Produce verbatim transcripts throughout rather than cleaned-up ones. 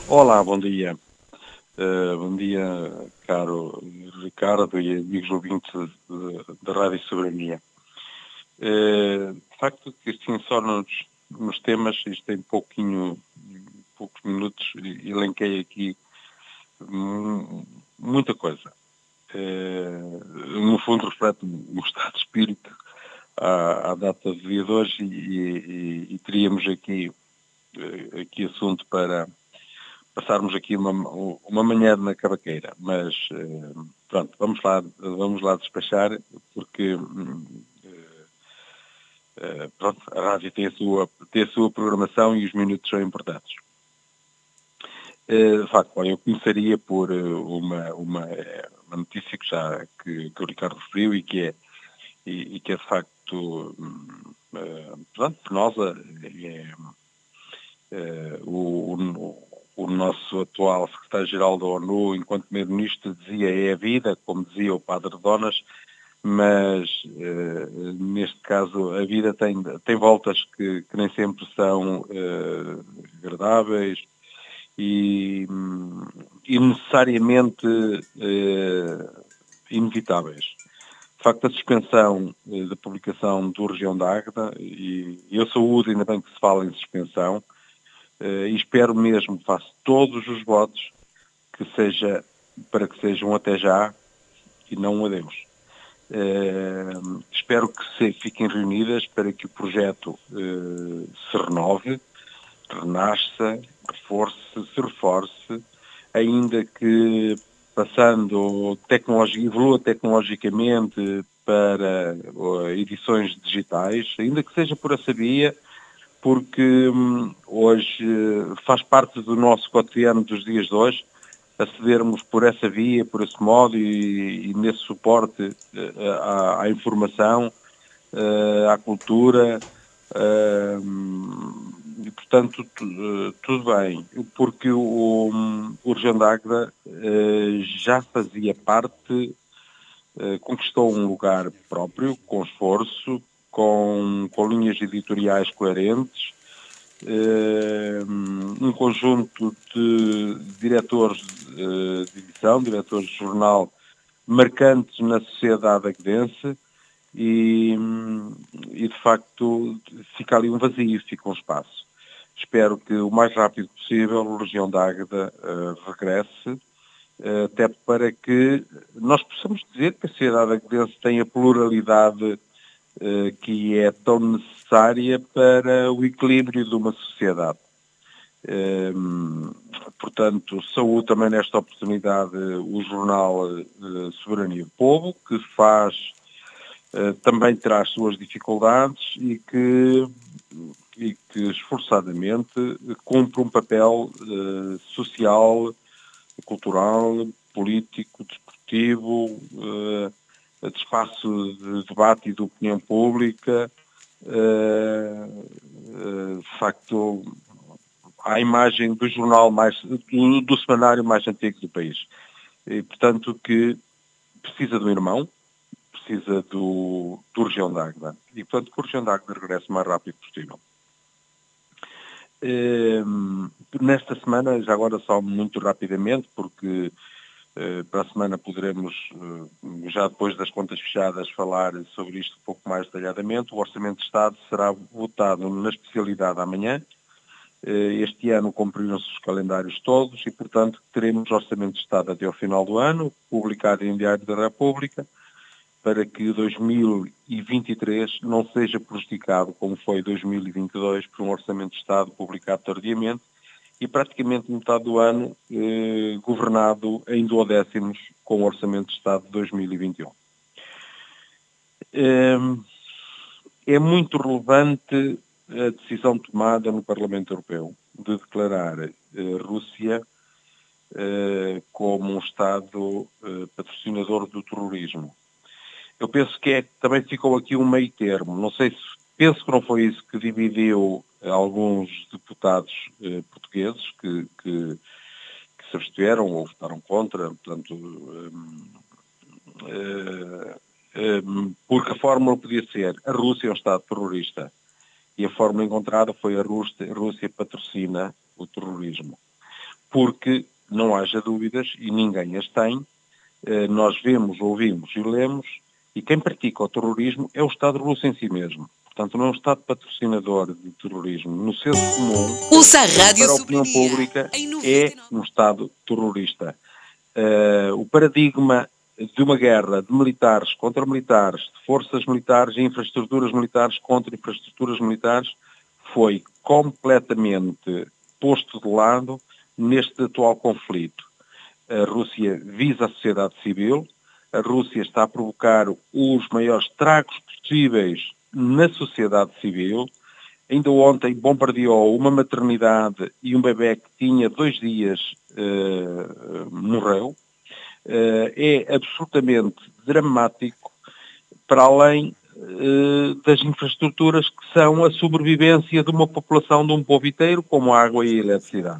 Olá, bom dia. Uh, bom dia, caro Ricardo e amigos ouvintes da Rádio Soberania. Uh, de facto, que assim só nos, nos temas, isto tem pouquinho, poucos minutos, elenquei aqui muita coisa. Uh, no fundo, reflete um estado de espírito à, à data de dia de hoje e, e, e teríamos aqui, aqui assunto para passarmos aqui uma, uma manhã na cavaqueira, mas pronto, vamos lá, vamos lá despachar, porque pronto, a rádio tem a, sua, tem a sua programação e os minutos são importantes. De facto, bom, eu começaria por uma, uma, uma notícia que já que, que o Ricardo referiu e que é, e, e que é de facto pronto, penosa. É, é, o, o O nosso atual secretário-geral da ONU, enquanto primeiro-ministro, dizia é a vida, como dizia o padre Donas, mas eh, neste caso a vida tem, tem voltas que, que nem sempre são eh, agradáveis e, e necessariamente eh, inevitáveis. De facto, a suspensão eh, da publicação do Região da Águeda, e eu saúdo, ainda bem que se fala em suspensão, Uh, e espero mesmo, faço todos os votos que seja, para que sejam até já e não um adeus. Uh, espero que se fiquem reunidas para que o projeto uh, se renove, renasça, reforce, se reforce, ainda que passando tecnologia, evolua tecnologicamente para uh, edições digitais, ainda que seja por essa via, porque hum, hoje faz parte do nosso cotidiano dos dias de hoje acedermos por essa via, por esse modo e, e nesse suporte uh, à, à informação, uh, à cultura, uh, e portanto uh, tudo bem, porque o, o Região da Águeda uh, já fazia parte, uh, conquistou um lugar próprio, com esforço, Com, com linhas editoriais coerentes, eh, um conjunto de diretores eh, de edição, diretores de jornal marcantes na sociedade aguedense e, e, de facto, fica ali um vazio, fica um espaço. Espero que o mais rápido possível a Região da Águeda eh, regresse, eh, até para que nós possamos dizer que a sociedade aguedense tem a pluralidade que é tão necessária para o equilíbrio de uma sociedade. Um, portanto, saúdo também nesta oportunidade o jornal uh, Soberania do Povo, que faz, uh, também traz suas dificuldades e que, e que esforçadamente cumpre um papel uh, social, cultural, político, desportivo, uh, de espaço de debate e de opinião pública, de facto, à imagem do jornal mais, do, do semanário mais antigo do país. E, portanto, que precisa do irmão, precisa do, do Região da Águeda. E, portanto, que o Região da Águeda regresse o mais rápido possível. E, nesta semana, já agora só muito rapidamente, porque para a semana poderemos, já depois das contas fechadas, falar sobre isto um pouco mais detalhadamente. O Orçamento de Estado será votado na especialidade amanhã. Este ano cumpriram-se os calendários todos e, portanto, teremos Orçamento de Estado até ao final do ano, publicado em Diário da República, para que dois mil e vinte e três não seja prejudicado, como foi dois mil e vinte e dois, por um Orçamento de Estado publicado tardiamente, e praticamente metade do ano eh, governado em duodécimos com o Orçamento de Estado de dois mil e vinte e um. É, é muito relevante a decisão tomada no Parlamento Europeu de declarar a Rússia eh, como um Estado eh, patrocinador do terrorismo. Eu penso que é, também ficou aqui um meio termo. Não sei se, penso que não foi isso que dividiu alguns deputados eh, portugueses que, que, que se abstiveram ou votaram contra, portanto, um, um, porque a fórmula podia ser a Rússia é um Estado terrorista e a fórmula encontrada foi a Rússia, a Rússia patrocina o terrorismo. porque não haja dúvidas, e ninguém as tem, nós vemos, ouvimos e lemos, e quem pratica o terrorismo é o Estado russo em si mesmo. Portanto, não é um Estado patrocinador de terrorismo. No senso comum, Ouça a Rádio para a opinião Soberania, pública, em é noventa e nove. um Estado terrorista. Uh, o paradigma de uma guerra de militares contra militares, de forças militares e infraestruturas militares contra infraestruturas militares, foi completamente posto de lado neste atual conflito. A Rússia visa a sociedade civil, a Rússia está a provocar os maiores estragos possíveis na sociedade civil. Ainda ontem bombardeou uma maternidade e um bebé que tinha dois dias uh, morreu. Uh, é absolutamente dramático, para além uh, das infraestruturas que são a sobrevivência de uma população, de um povo inteiro, como a água e a eletricidade.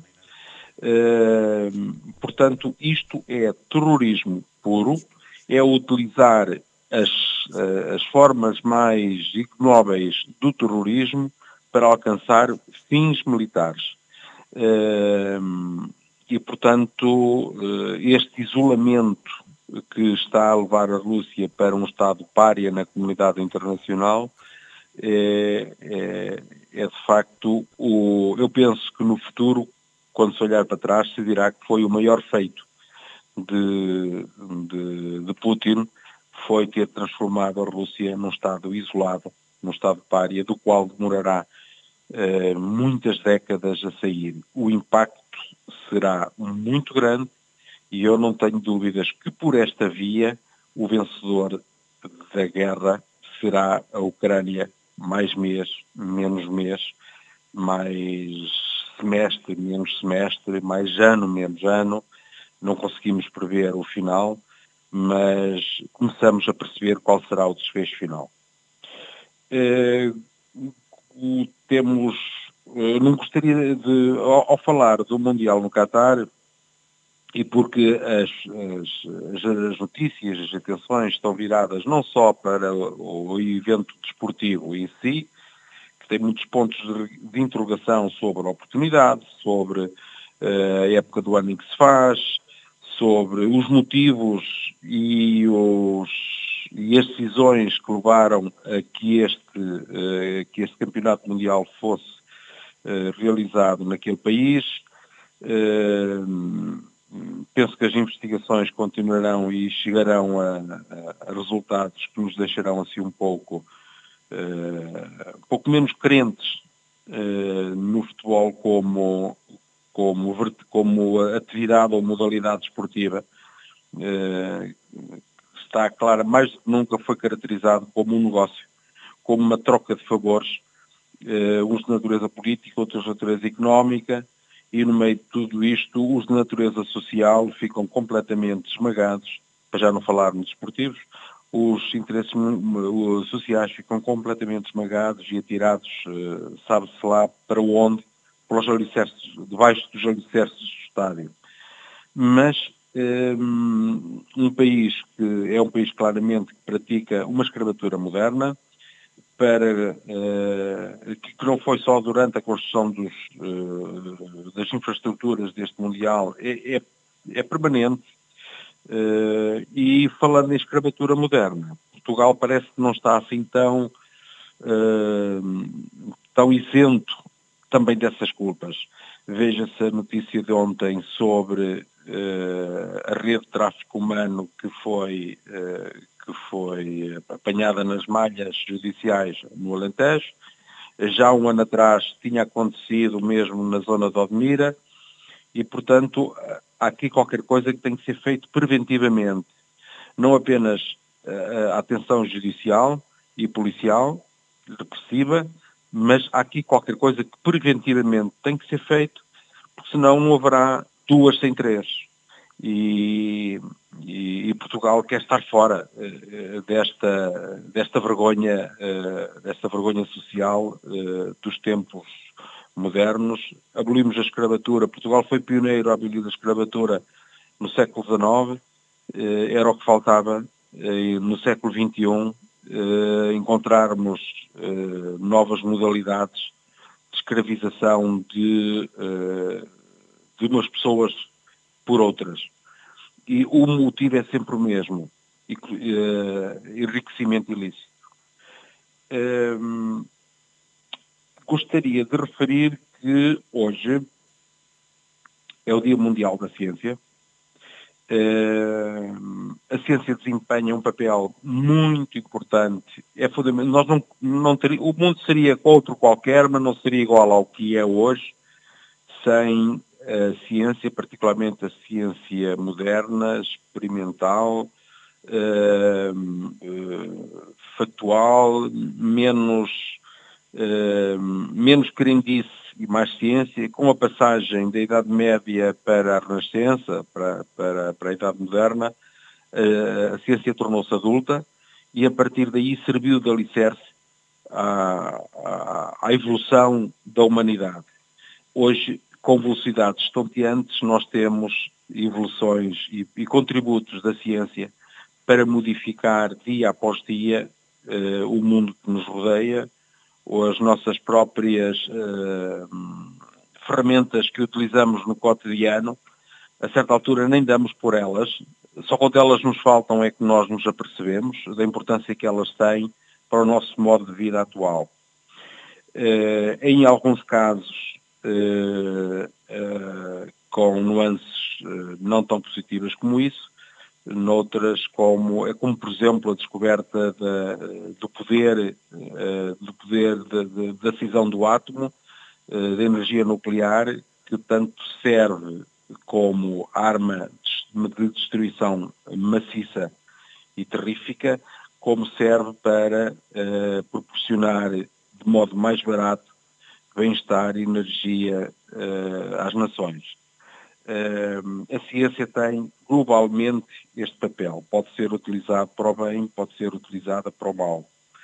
Uh, portanto, isto é terrorismo puro, é utilizar as, uh, as formas mais ignóbeis do terrorismo para alcançar fins militares. Uh, e, portanto, uh, este isolamento que está a levar a Rússia para um estado pária na comunidade internacional é, é, é de facto, o, eu penso que no futuro, quando se olhar para trás, se dirá que foi o maior feito de, de, de Putin, foi ter transformado a Rússia num estado isolado, num estado pária, do qual demorará uh, muitas décadas a sair. O impacto será muito grande e eu não tenho dúvidas que por esta via o vencedor da guerra será a Ucrânia, mais mês, menos mês, mais semestre, menos semestre, mais ano, menos ano. Não conseguimos prever o final, mas começamos a perceber qual será o desfecho final. Uh, temos, uh, não gostaria de, ao, ao falar do Mundial no Qatar, e porque as, as, as notícias, as atenções estão viradas não só para o, o evento desportivo em si, que tem muitos pontos de, de interrogação sobre a oportunidade, sobre uh, a época do ano em que se faz, sobre os motivos e, os, e as decisões que levaram a que este, uh, que este campeonato mundial fosse uh, realizado naquele país. Uh, penso que as investigações continuarão e chegarão a, a, a resultados que nos deixarão assim um pouco, uh, um pouco menos crentes uh, no futebol como Como, como atividade ou modalidade esportiva, eh, está clara, mais do que nunca foi caracterizado como um negócio, como uma troca de favores, eh, uns de natureza política, outros de natureza económica, e no meio de tudo isto, os de natureza social ficam completamente esmagados, para já não falar nos desportivos, os interesses os sociais ficam completamente esmagados e atirados, eh, sabe-se lá para onde, pelos alicerces, debaixo dos alicerces do estádio. Mas um, um país que é um país claramente que pratica uma escravatura moderna, para, uh, que, que não foi só durante a construção dos, uh, das infraestruturas deste Mundial, é, é, é permanente. Uh, e falando em escravatura moderna, Portugal parece que não está assim tão, uh, tão isento também dessas culpas. Veja-se a notícia de ontem sobre uh, a rede de tráfico humano que foi, uh, que foi apanhada nas malhas judiciais no Alentejo. Já um ano atrás tinha acontecido mesmo na zona de Odmira e, portanto, há aqui qualquer coisa que tem que ser feito preventivamente. Não apenas uh, a atenção judicial e policial, repressiva, mas há aqui qualquer coisa que preventivamente tem que ser feito, porque senão não haverá duas sem três. E, e, e Portugal quer estar fora uh, desta, desta, vergonha, uh, desta vergonha social uh, dos tempos modernos. Abolimos a escravatura. Portugal foi pioneiro a abolir a escravatura no século dezenove. Uh, era o que faltava uh, no século vinte e um. Uh, encontrarmos uh, novas modalidades de escravização de, uh, de umas pessoas por outras. E o motivo é sempre o mesmo, uh, enriquecimento ilícito. Uh, gostaria de referir que hoje é o Dia Mundial da Ciência. Uh, a ciência desempenha um papel muito importante. É fundamental. Nós não, não teria, o mundo seria outro qualquer, mas não seria igual ao que é hoje, sem a ciência, particularmente a ciência moderna, experimental, uh, uh, factual, menos, uh, menos crendice e mais ciência, com a passagem da Idade Média para a Renascença, para, para, para a Idade Moderna, uh, a ciência tornou-se adulta e a partir daí serviu de alicerce à, à, à evolução da humanidade. Hoje, com velocidades estonteantes, nós temos evoluções e, e contributos da ciência para modificar dia após dia uh, o mundo que nos rodeia, ou as nossas próprias uh, ferramentas que utilizamos no cotidiano. A certa altura nem damos por elas, só quando elas nos faltam é que nós nos apercebemos da importância que elas têm para o nosso modo de vida atual. Uh, em alguns casos, uh, uh, com nuances uh, não tão positivas como isso, noutras como, é como por exemplo a descoberta da, do poder, uh, do poder da de, de, de cisão do átomo, uh, da energia nuclear, que tanto serve como arma de destruição maciça e terrífica, como serve para uh, proporcionar de modo mais barato bem-estar e energia uh, às nações. Uh, a ciência tem globalmente este papel. Pode ser utilizada para o bem, pode ser utilizada para o mal.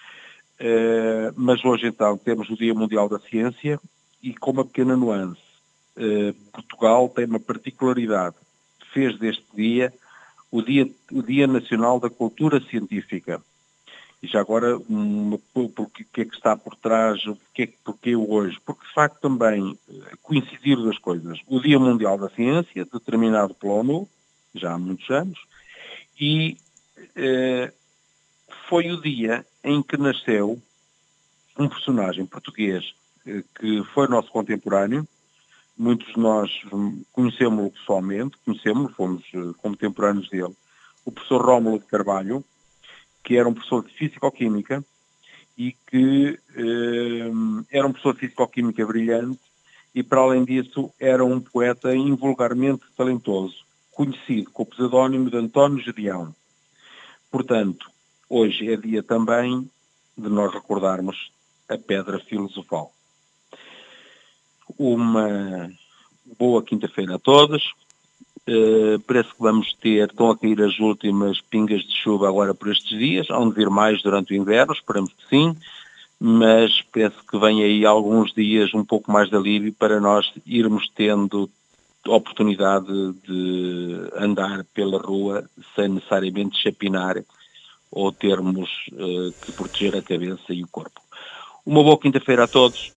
Uh, mas hoje então temos o Dia Mundial da Ciência e com uma pequena nuance. Uh, Portugal tem uma particularidade. Fez deste dia o Dia, o dia Nacional da Cultura Científica. E já agora, um, porque que é que está por trás, porque, porque hoje? Porque de facto também coincidir das coisas. O Dia Mundial da Ciência, determinado pela ONU, já há muitos anos, e eh, foi o dia em que nasceu um personagem português eh, que foi nosso contemporâneo. Muitos de nós conhecemos-lo pessoalmente, conhecemos-lo, fomos eh, contemporâneos dele. O professor Rómulo de Carvalho, que era um professor de Físico-Química e que eh, era um professor de Físico-Química brilhante e, para além disso, era um poeta invulgarmente talentoso, conhecido com o pseudónimo de António Gedeão. Portanto, hoje é dia também de nós recordarmos a Pedra Filosofal. Uma boa quinta-feira a todos. Uh, parece que vamos ter, estão a cair as últimas pingas de chuva agora por estes dias, há de vir mais durante o inverno, esperamos que sim, mas parece que vem aí alguns dias um pouco mais de alívio para nós irmos tendo oportunidade de andar pela rua sem necessariamente chapinar ou termos uh, que proteger a cabeça e o corpo. Uma boa quinta-feira a todos.